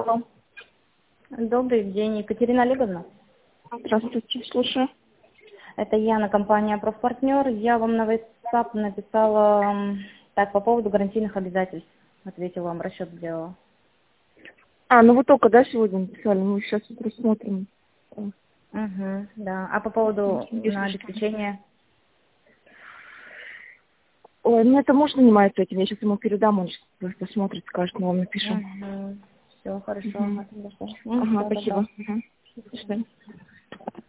Алло. Добрый день, Екатерина Олеговна. Здравствуйте, слушаю. Это Яна, компания «Профпартнер». Я вам на WhatsApp написала так по поводу гарантийных обязательств. Ответила вам, расчет сделала. Ну вы только, да, сегодня написали? Мы сейчас просмотрим. Угу, да. А по поводу на обеспечение? Ой, это муж занимается этим. Я сейчас ему передам, он сейчас посмотрит, скажет, мы вам напишем. Все, хорошо. Ага, спасибо. До свидания.